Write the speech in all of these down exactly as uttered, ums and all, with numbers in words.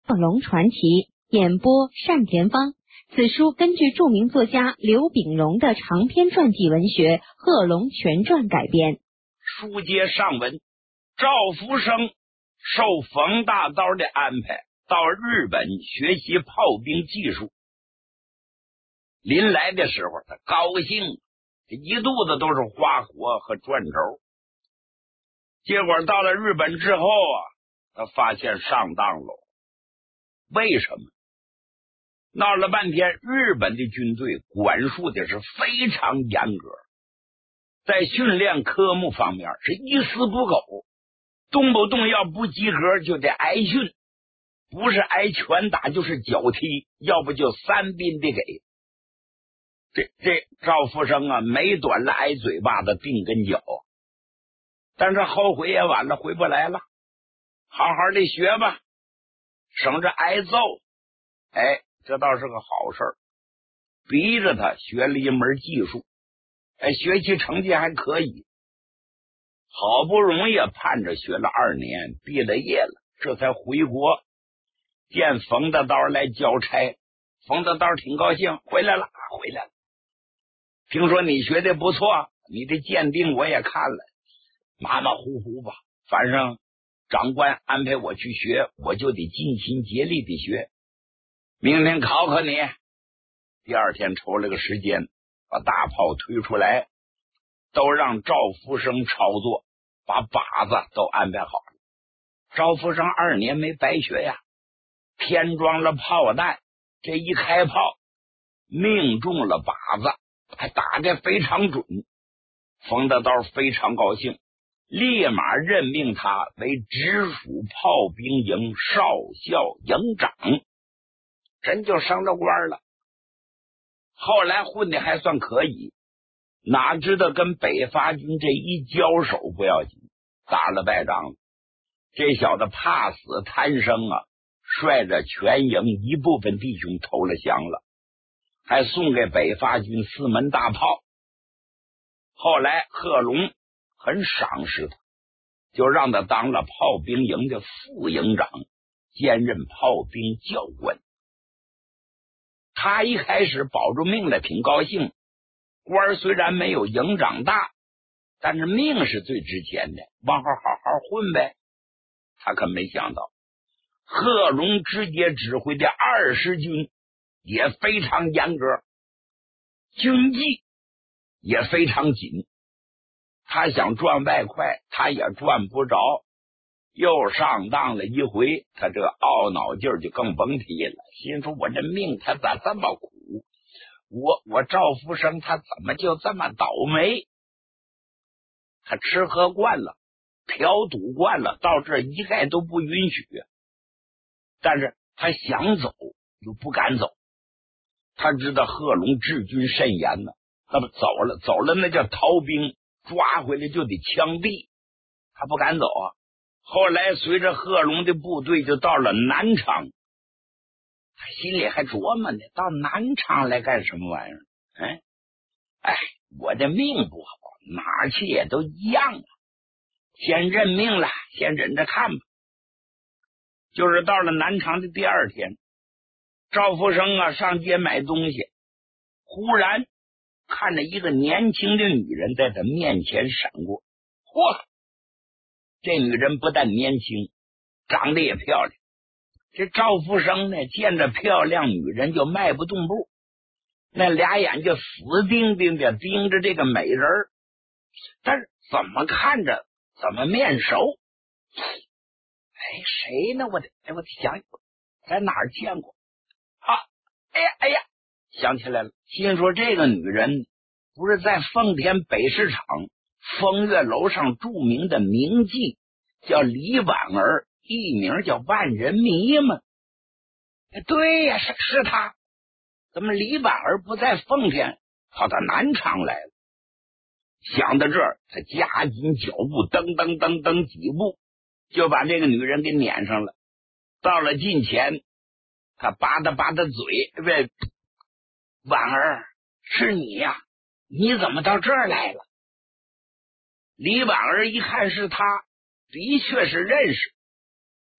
鹤龙传奇》，演播单田芳。此书根据著名作家刘秉荣的长篇传记文学《鹤龙全传》改编。 书接上文，赵福生受冯大刀的安排，到日本学习炮兵技术。临来的时候，他高兴，一肚子都是花火和转轴。结果到了日本之后啊，他发现上当了。为什么？闹了半天，日本的军队管束的是非常严格，在训练科目方面是一丝不苟，动不动要不及格就得挨训，不是挨拳打就是脚踢，要不就三鞭的给。这这赵福生啊，没短了挨嘴巴子腚跟脚，但是后悔也晚了，回不来了。好好的学吧，省着挨揍。哎，这倒是个好事儿，逼着他学了一门技术。哎，学习成绩还可以，好不容易盼着学了二年，毕了业了，这才回国见冯大刀来交差。冯大刀挺高兴，回来了，回来了。听说你学的不错，你的鉴定我也看了，马马虎虎吧，反正长官安排我去学，我就得尽心竭力的学。明天考考你。第二天抽了个时间，把大炮推出来，都让赵福生操作，把靶子都安排好了。赵福生二年没白学呀，添装了炮弹，这一开炮命中了靶子，还打得非常准。冯大刀非常高兴，立马任命他为直属炮兵营少校营长，真就升了官了。后来混的还算可以，哪知道跟北伐军这一交手不要紧，打了败仗了。这小子怕死贪生啊，率着全营一部分弟兄投了降了，还送给北伐军四门大炮。后来贺龙很赏识他，就让他当了炮兵营的副营长，兼任炮兵教官。他一开始保住命了，挺高兴，官虽然没有营长大，但是命是最值钱的，往后好好混呗。他可没想到贺龙直接指挥的二十军也非常严格，军纪也非常紧，他想赚外快他也赚不着，又上当了一回，他这个懊恼劲儿就更甭提了，心说我这命他咋这么苦，我我赵福生他怎么就这么倒霉。他吃喝惯了，嫖赌惯了，到这一概都不允许，但是他想走又不敢走。他知道贺龙治军甚严呢，那么走了走了那叫逃兵，抓回来就得枪毙，他不敢走啊。后来随着贺龙的部队就到了南昌，他心里还琢磨呢，到南昌来干什么玩意儿？哎，哎，我的命不好，哪儿去也都一样啊，先认命了，先忍着看吧。就是到了南昌的第二天，赵福生啊上街买东西，忽然看着一个年轻的女人在他面前闪过，嚯！这女人不但年轻，长得也漂亮。这赵福生呢，见着漂亮女人就迈不动步，那俩眼就死盯盯的盯着这个美人儿，但是怎么看着怎么面熟。哎，谁呢？我得哎，我得想想，在哪儿见过啊？哎呀哎呀，想起来了，心说这个女人不是在奉天北市场风月楼上著名的名妓叫李婉儿，艺名叫万人迷吗？对呀，是是他。怎么李婉儿不在奉天，跑到南昌来了？想到这儿，他加紧脚步，噔噔噔噔几步就把这个女人给撵上了。到了近前，他扒拉扒拉嘴，喂，婉儿，是你呀？你怎么到这儿来了？李婉儿一看是他，的确是认识。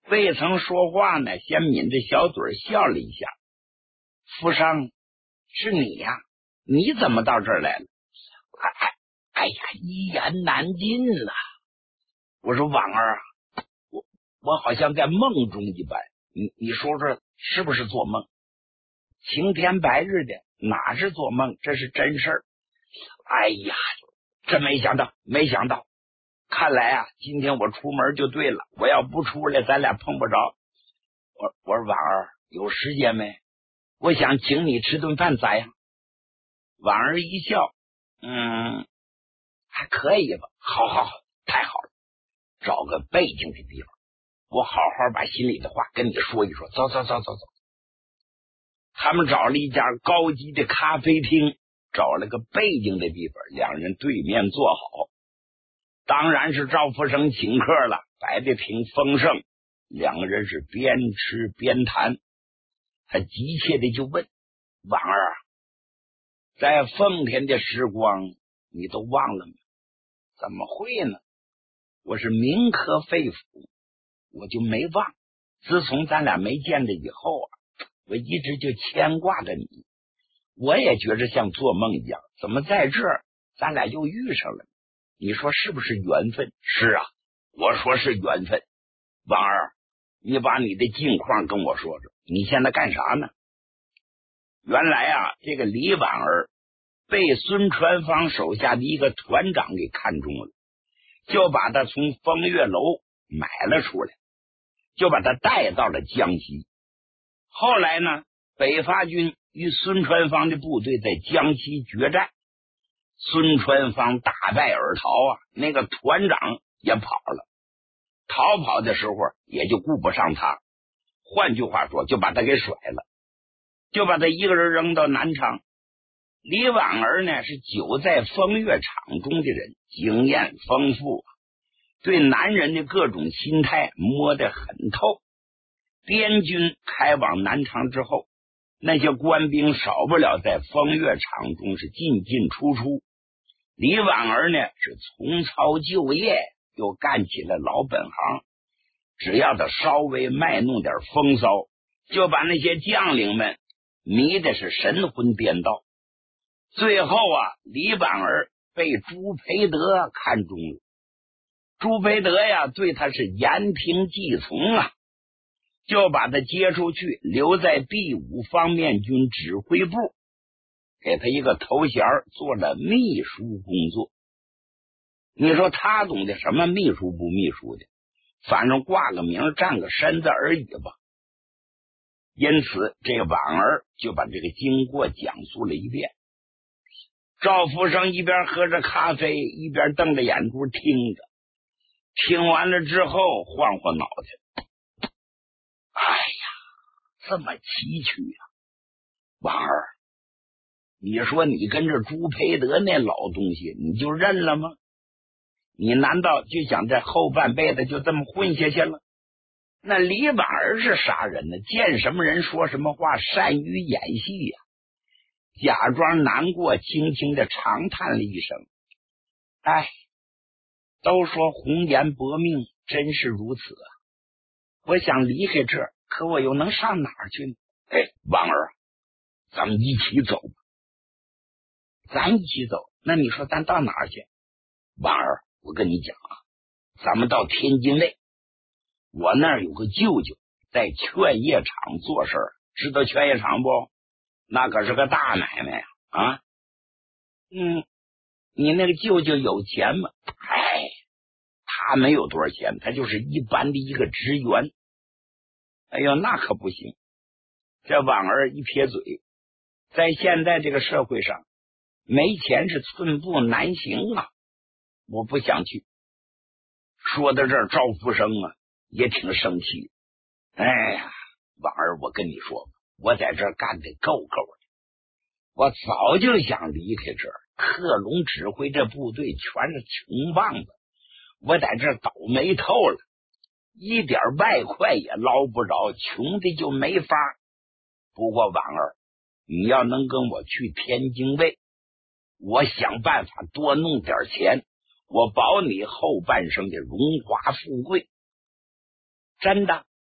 未曾说话呢，先抿着小嘴笑了一下。福生，是你呀？你怎么到这儿来了？哎哎哎呀，一言难尽呐、啊！我说婉儿啊，我我好像在梦中一般，你你说说是不是做梦？晴天白日的，哪是做梦？这是真事儿。哎呀，真没想到，没想到！看来啊，今天我出门就对了。我要不出来，咱俩碰不着。我我说婉儿，有时间没？我想请你吃顿饭，咋样？婉儿一笑，嗯，还可以吧。好好好，太好了，找个背景的地方，我好好把心里的话跟你说一说。走走走走走。他们找了一家高级的咖啡厅，找了个背景的地方，两人对面坐好。当然是赵福生请客了，摆的挺丰盛，两个人是边吃边谈。他急切的就问婉儿啊，在奉天的时光你都忘了吗？怎么会呢？我是铭刻肺腑，我就没忘。自从咱俩没见着以后啊，我一直就牵挂着你，我也觉着像做梦一样，怎么在这儿咱俩又遇上了？你说是不是缘分？是啊，我说是缘分。婉儿，你把你的近况跟我说说，你现在干啥呢？原来啊，这个李婉儿被孙传芳手下的一个团长给看中了，就把他从风月楼买了出来，就把他带到了江西。后来呢，北伐军与孙传芳的部队在江西决战，孙传芳大败而逃啊，那个团长也跑了，逃跑的时候也就顾不上他，换句话说就把他给甩了，就把他一个人扔到南昌。李婉儿呢是久在风月场中的人，经验丰富，对男人的各种心态摸得很透。边军开往南昌之后，那些官兵少不了在风月场中是进进出出，李婉儿呢是从操就业，又干起了老本行，只要他稍微卖弄点风骚，就把那些将领们迷的是神魂颠倒。最后啊，李婉儿被朱培德看中了，朱培德呀对他是言听计从啊，就把他接出去，留在第五方面军指挥部，给他一个头衔，做了秘书工作。你说他懂得什么秘书不秘书的，反正挂个名占个身子而已吧。因此这个婉儿就把这个经过讲述了一遍。赵福生一边喝着咖啡，一边瞪着眼珠听着，听完了之后晃晃脑袋，哎呀，这么崎岖啊！婉儿，你说你跟着朱培德那老东西你就认了吗？你难道就想在后半辈子就这么混下去了？那李婉儿是啥人呢？见什么人说什么话，善于演戏呀、啊。假装难过，轻轻的长叹了一声，哎，都说红颜薄命，真是如此啊！我想离开这儿，可我又能上哪儿去呢？哎，婉儿，咱们一起走吧。咱一起走，那你说咱到哪儿去？婉儿，我跟你讲啊，咱们到天津卫，我那儿有个舅舅在劝业场做事，知道劝业场不？那可是个大买卖啊！嗯，你那个舅舅有钱吗？哎，他没有多少钱，他就是一般的一个职员。哎呦，那可不行！这婉儿一撇嘴，在现在这个社会上，没钱是寸步难行啊！我不想去。说到这儿，赵福生啊也挺生气。哎呀，婉儿，我跟你说，我在这儿干得够够的，我早就想离开这儿。克隆指挥这部队全是穷棒子，我在这儿倒霉透了，一点外快也捞不着，穷的就没法。不过婉儿，你要能跟我去天津卫，我想办法多弄点钱，我保你后半生的荣华富贵。真的？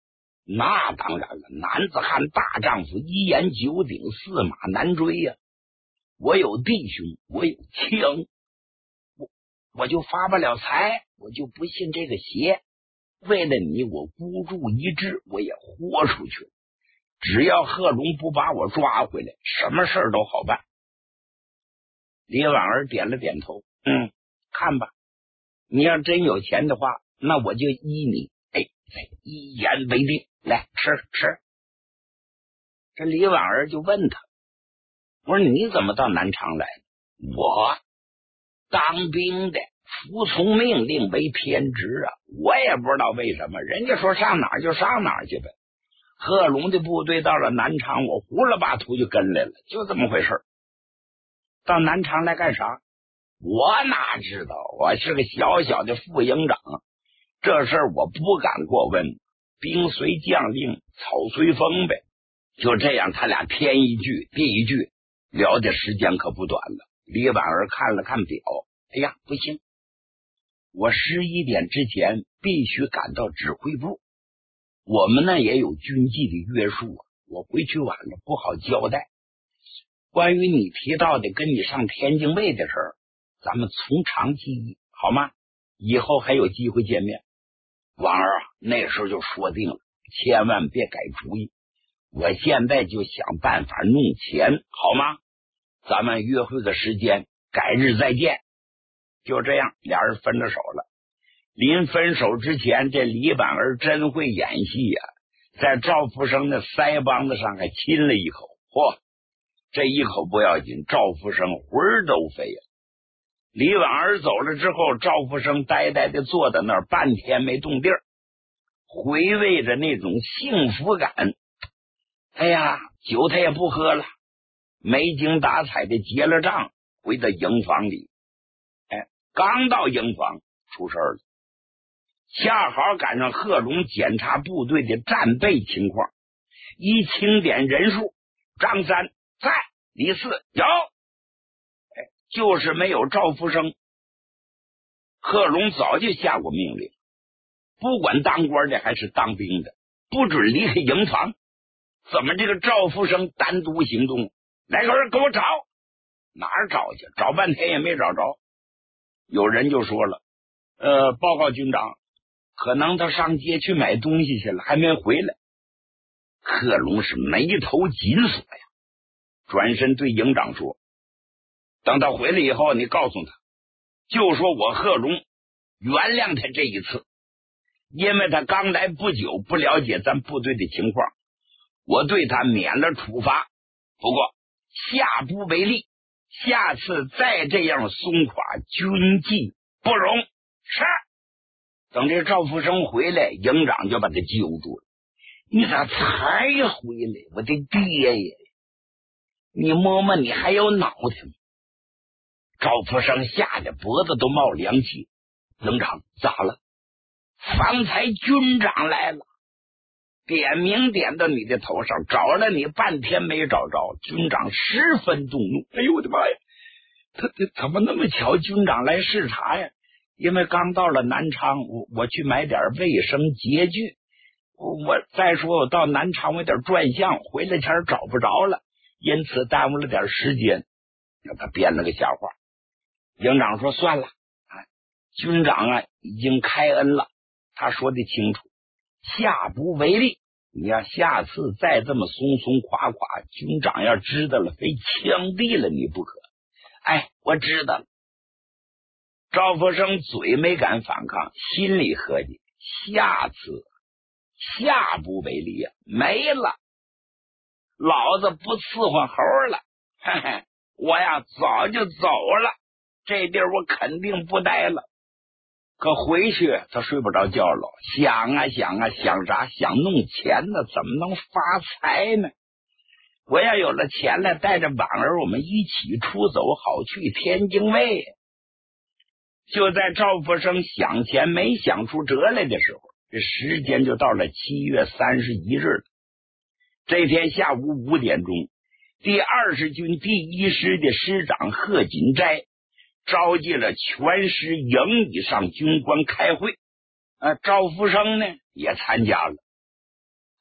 那当然了，男子汉大丈夫，一言九鼎，驷马难追呀、啊。我有弟兄，我有枪，我我就发不了财，我就不信这个邪。为了你，我孤注一掷，我也豁出去。只要贺龙不把我抓回来，什么事儿都好办。李婉儿点了点头，嗯，看吧，你要真有钱的话，那我就依你。哎，一言为定，来吃吃。这李婉儿就问他，我说你怎么到南昌来？我当兵的，服从命令为天职啊！我也不知道为什么，人家说上哪儿就上哪儿去呗。贺龙的部队到了南昌，我胡了把图就跟来了，就这么回事。到南昌来干啥？我哪知道，我是个小小的副营长，这事儿我不敢过问。兵随将令，草随风呗。就这样，他俩天一句地一句，聊的时间可不短了。李婉儿看了看表，哎呀，不行，我十一点之前必须赶到指挥部。我们呢也有军纪的约束啊，我回去晚了不好交代。关于你提到的跟你上天津卫的事儿，咱们从长计议，好吗？以后还有机会见面。婉儿啊，那时候就说定了，千万别改主意。我现在就想办法弄钱，好吗？咱们约会个时间，改日再见。就这样，俩人分了手了。临分手之前，这李婉儿真会演戏呀、啊，在赵福生的腮帮子上还亲了一口。嚯，这一口不要紧，赵福生魂儿都飞呀、啊。李婉儿走了之后，赵福生呆呆的坐在那儿，半天没动地儿，回味着那种幸福感。哎呀，酒他也不喝了，没精打采的结了账，回到营房里。哎，刚到营房出事了，恰好赶上贺龙检查部队的战备情况，一清点人数，张三在，李四有，哎，就是没有赵福生。贺龙早就下过命令，不管当官的还是当兵的，不准离开营房。怎么这个赵福生单独行动？来个人给我找，哪儿找去？找半天也没找着。有人就说了，呃，报告军长，可能他上街去买东西去了，还没回来。贺龙是眉头紧锁呀，转身对营长说，等他回来以后，你告诉他，就说我贺龙原谅他这一次，因为他刚来不久，不了解咱部队的情况，我对他免了处罚，不过下不为例，下次再这样松垮军纪不容。是。等这赵福生回来，营长就把他揪住了。你咋才回来？我的爹呀！你摸摸你还有脑袋吗？赵福生吓得脖子都冒凉气。营长咋了？方才军长来了，点名点到你的头上，找了你半天没找着，军长十分动怒。哎呦我的妈呀，他他怎么那么巧？军长来视察呀？因为刚到了南昌，我我去买点卫生洁具，我再说我到南昌我有点转向，回来前找不着了，因此耽误了点时间。让他编了个瞎话。营长说算了，啊，军长啊已经开恩了，他说的清楚，下不为例。你要下次再这么松松垮垮，军长要知道了，非枪毙了你不可。哎，我知道了。赵福生嘴没敢反抗，心里合计，下次下不为例啊，没了，老子不伺候猴了，嘿嘿，我呀早就走了，这地儿我肯定不待了。可回去他睡不着觉了，想啊想啊，想啥？想弄钱呢，怎么能发财呢？我要有了钱了，带着婉儿我们一起出走，好去天津卫。就在赵福生想钱没想出辙来的时候，这时间就到了七月三十一日了。这天下午五点钟，第二十军第一师的师长贺锦斋召集了全师营以上军官开会，呃，赵福生呢也参加了。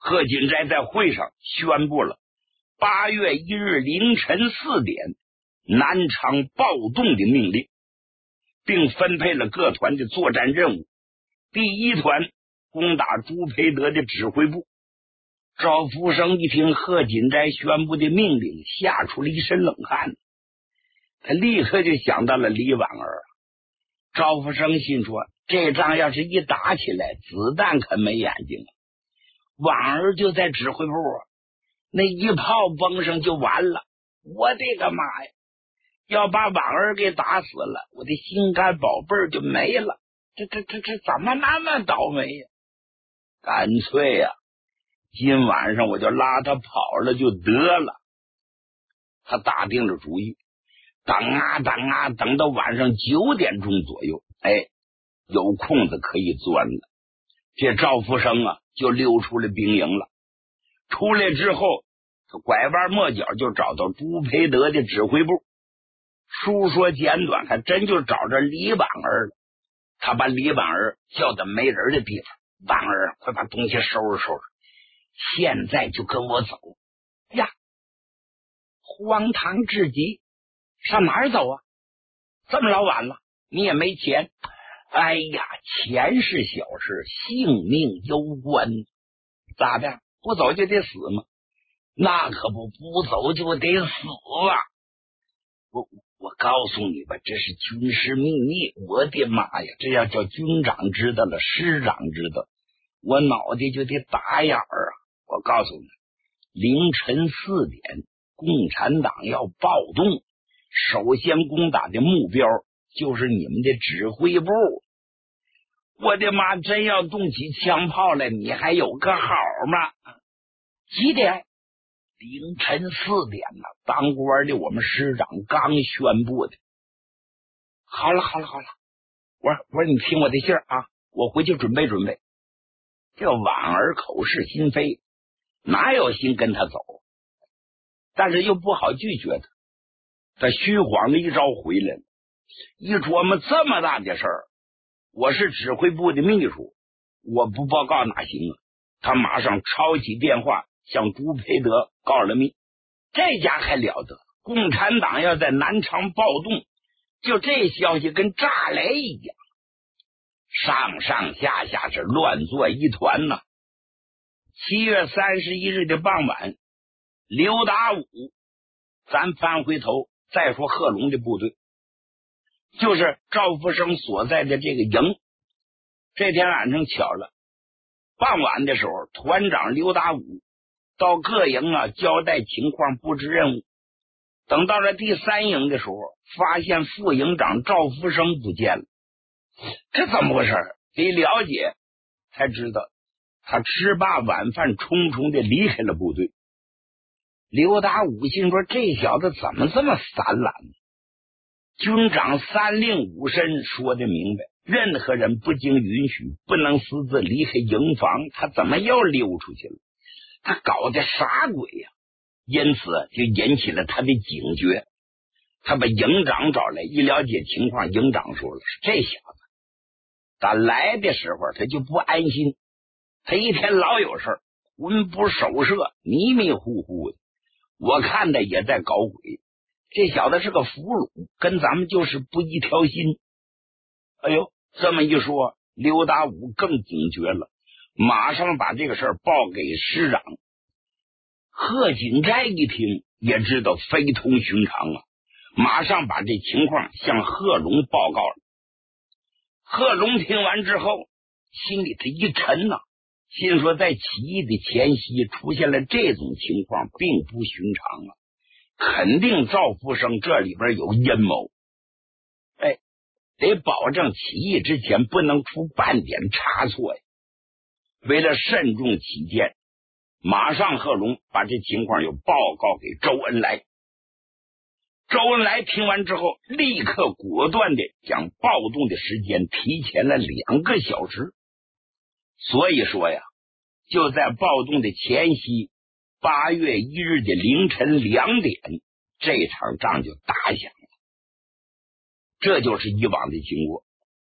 贺锦斋在会上宣布了八月一日凌晨四点南昌暴动的命令，并分配了各团的作战任务。第一团攻打朱培德的指挥部。赵福生一听贺锦斋宣布的命令，吓出了一身冷汗，他立刻就想到了李婉儿。赵福生心说，这仗要是一打起来，子弹可没眼睛了。婉儿就在指挥部，那一炮崩上就完了。我的个妈呀，要把婉儿给打死了，我的心肝宝贝儿就没了。这这这这怎么那么倒霉呀？干脆呀、啊，今晚上我就拉他跑了就得了。他打定了主意，等啊等啊，等到晚上九点钟左右，哎，有空子可以钻了。这赵福生啊，就溜出了兵营了。出来之后，他拐弯抹角就找到朱培德的指挥部。书说简短，还真就找着李婉儿了。他把李婉儿叫到没人的地方，婉儿，快把东西收拾收拾，现在就跟我走。呀，荒唐至极，上哪儿走啊？这么老晚了，你也没钱。哎呀，钱是小事，性命攸关，咋的？不走就得死吗？那可不，不走就得死啊！我我告诉你吧，这是军事秘密。我的妈呀，这要叫军长知道了，师长知道，我脑袋就得打眼儿啊！我告诉你，凌晨四点，共产党要暴动，首先攻打的目标就是你们的指挥部。我的妈，真要动起枪炮来，你还有个好吗？几点？凌晨四点呢，当官的我们师长刚宣布的。好了好了好了，我说我说你听我的信儿啊，我回去准备准备。这婉儿口是心非，哪有心跟他走？但是又不好拒绝他，他虚晃了一招回来了。一琢磨这么大的事儿，我是指挥部的秘书，我不报告哪行啊？他马上抄起电话向朱培德告了密。这家还了得，共产党要在南昌暴动，就这消息跟炸雷一样，上上下下是乱作一团呐。七月三十一日的傍晚，刘达武，咱翻回头再说贺龙的部队，就是赵福生所在的这个营。这天晚上巧了，傍晚的时候，团长刘达武到各营啊交代情况，布置任务。等到了第三营的时候，发现副营长赵福生不见了。这怎么回事？一了解才知道，他吃罢晚饭匆匆的离开了部队。刘达武心说，这小子怎么这么散懒呢？军长三令五申说的明白，任何人不经允许不能私自离开营房，他怎么又溜出去了？他搞的啥鬼呀、啊？因此就引起了他的警觉。他把营长找来，一了解情况，营长说了，这小子打来的时候他就不安心，他一天老有事儿，魂不守舍，迷迷糊糊的，我看他也在搞鬼。这小子是个俘虏，跟咱们就是不一条心。哎呦，这么一说，刘达武更警觉了，马上把这个事儿报给师长。贺锦斋一听也知道非同寻常啊，马上把这情况向贺龙报告了。贺龙听完之后，心里头一沉呐、啊，心说在起义的前夕出现了这种情况，并不寻常啊，肯定赵福生这里边有阴谋。哎，得保证起义之前不能出半点差错呀。为了慎重起见，马上贺龙把这情况又报告给周恩来。周恩来听完之后，立刻果断的将暴动的时间提前了两个小时。所以说呀，就在暴动的前夕，八月一日的凌晨两点，这场仗就打响了。这就是以往的经过。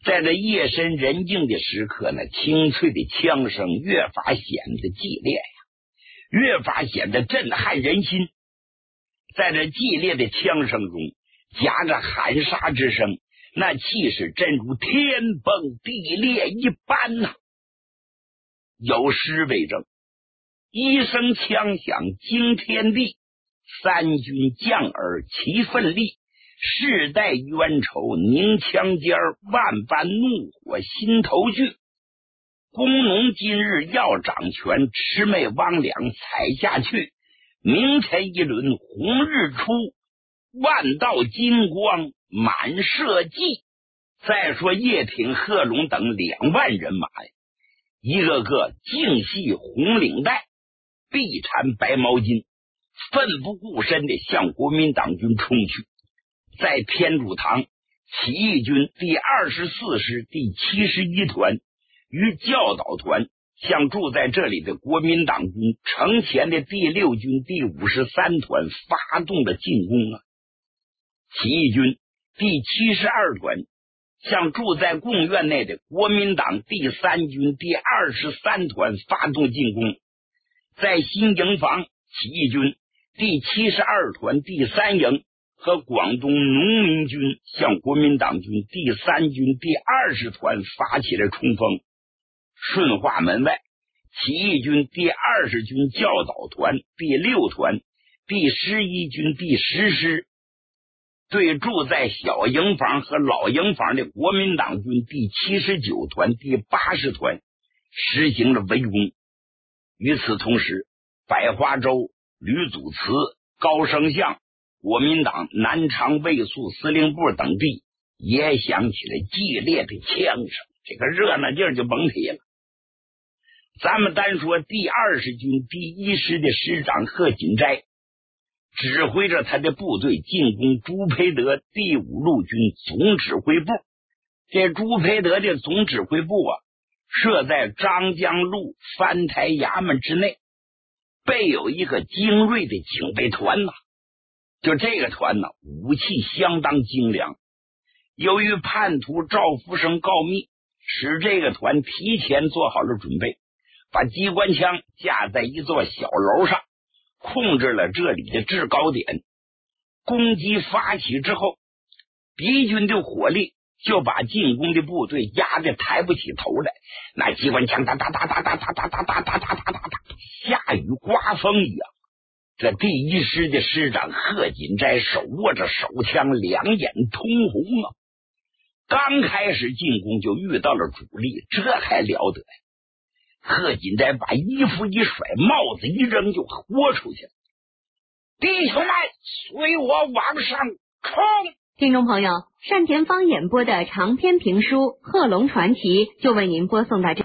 在这夜深人静的时刻呢，清脆的枪声越发显得激烈呀，越发显得震撼人心。在这激烈的枪声中，夹着喊杀之声，那气势真如天崩地裂一般呐、啊！有诗为证：一声枪响惊天地，三军将尔齐奋力，世代冤仇凝枪尖，万般怒火心头惧。工农今日要掌权，魑魅魍魉踩下去。明前一轮红日出，万道金光满社稷。再说叶挺、贺龙等两万人马呀，一个个净系红领带，臂缠白毛巾，奋不顾身地向国民党军冲去。在天主堂，起义军第二十四师第七十一团与教导团向住在这里的国民党军城前的第六军第五十三团发动了进攻啊！起义军第七十二团向住在贡院内的国民党第三军第二十三团发动进攻，在新营房，起义军第七十二团第三营和广东农民军向国民党军第三军第二十团发起了冲锋。顺化门外，起义军第二十军教导团第六团第十一军第十师对住在小营房和老营房的国民党军第七十九团第八十团实行了围攻。与此同时，百花洲、吕祖祠、高升巷、国民党南昌卫戍司令部等地也响起了激烈的枪声，这个热闹劲儿就甭提了。咱们单说第二十军第一师的师长贺锦斋，指挥着他的部队进攻朱培德第五路军总指挥部。这朱培德的总指挥部啊，设在张江路藩台衙门之内，备有一个精锐的警备团呐、啊。就这个团呢，武器相当精良。由于叛徒赵福生告密，使这个团提前做好了准备，把机关枪架在一座小楼上，控制了这里的制高点。攻击发起之后，敌军的火力就把进攻的部队压得抬不起头来，那机关枪哒哒哒哒哒哒哒哒哒哒哒哒哒，下雨刮风一样。这第一师的师长贺锦斋手握着手枪，两眼通红啊！刚开始进攻就遇到了主力，这还了得呀！贺锦斋把衣服一甩，帽子一扔，就豁出去了。弟兄们，随我往上冲！ 听众朋友，单田芳演播的长篇评书《贺龙传奇》就为您播送到这。